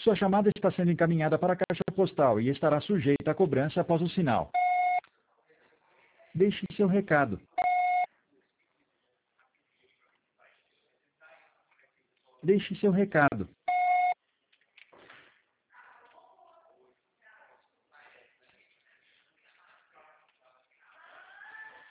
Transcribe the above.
Sua chamada está sendo encaminhada para a caixa postal e estará sujeita a cobrança após o sinal. Deixe seu recado. Deixe seu recado.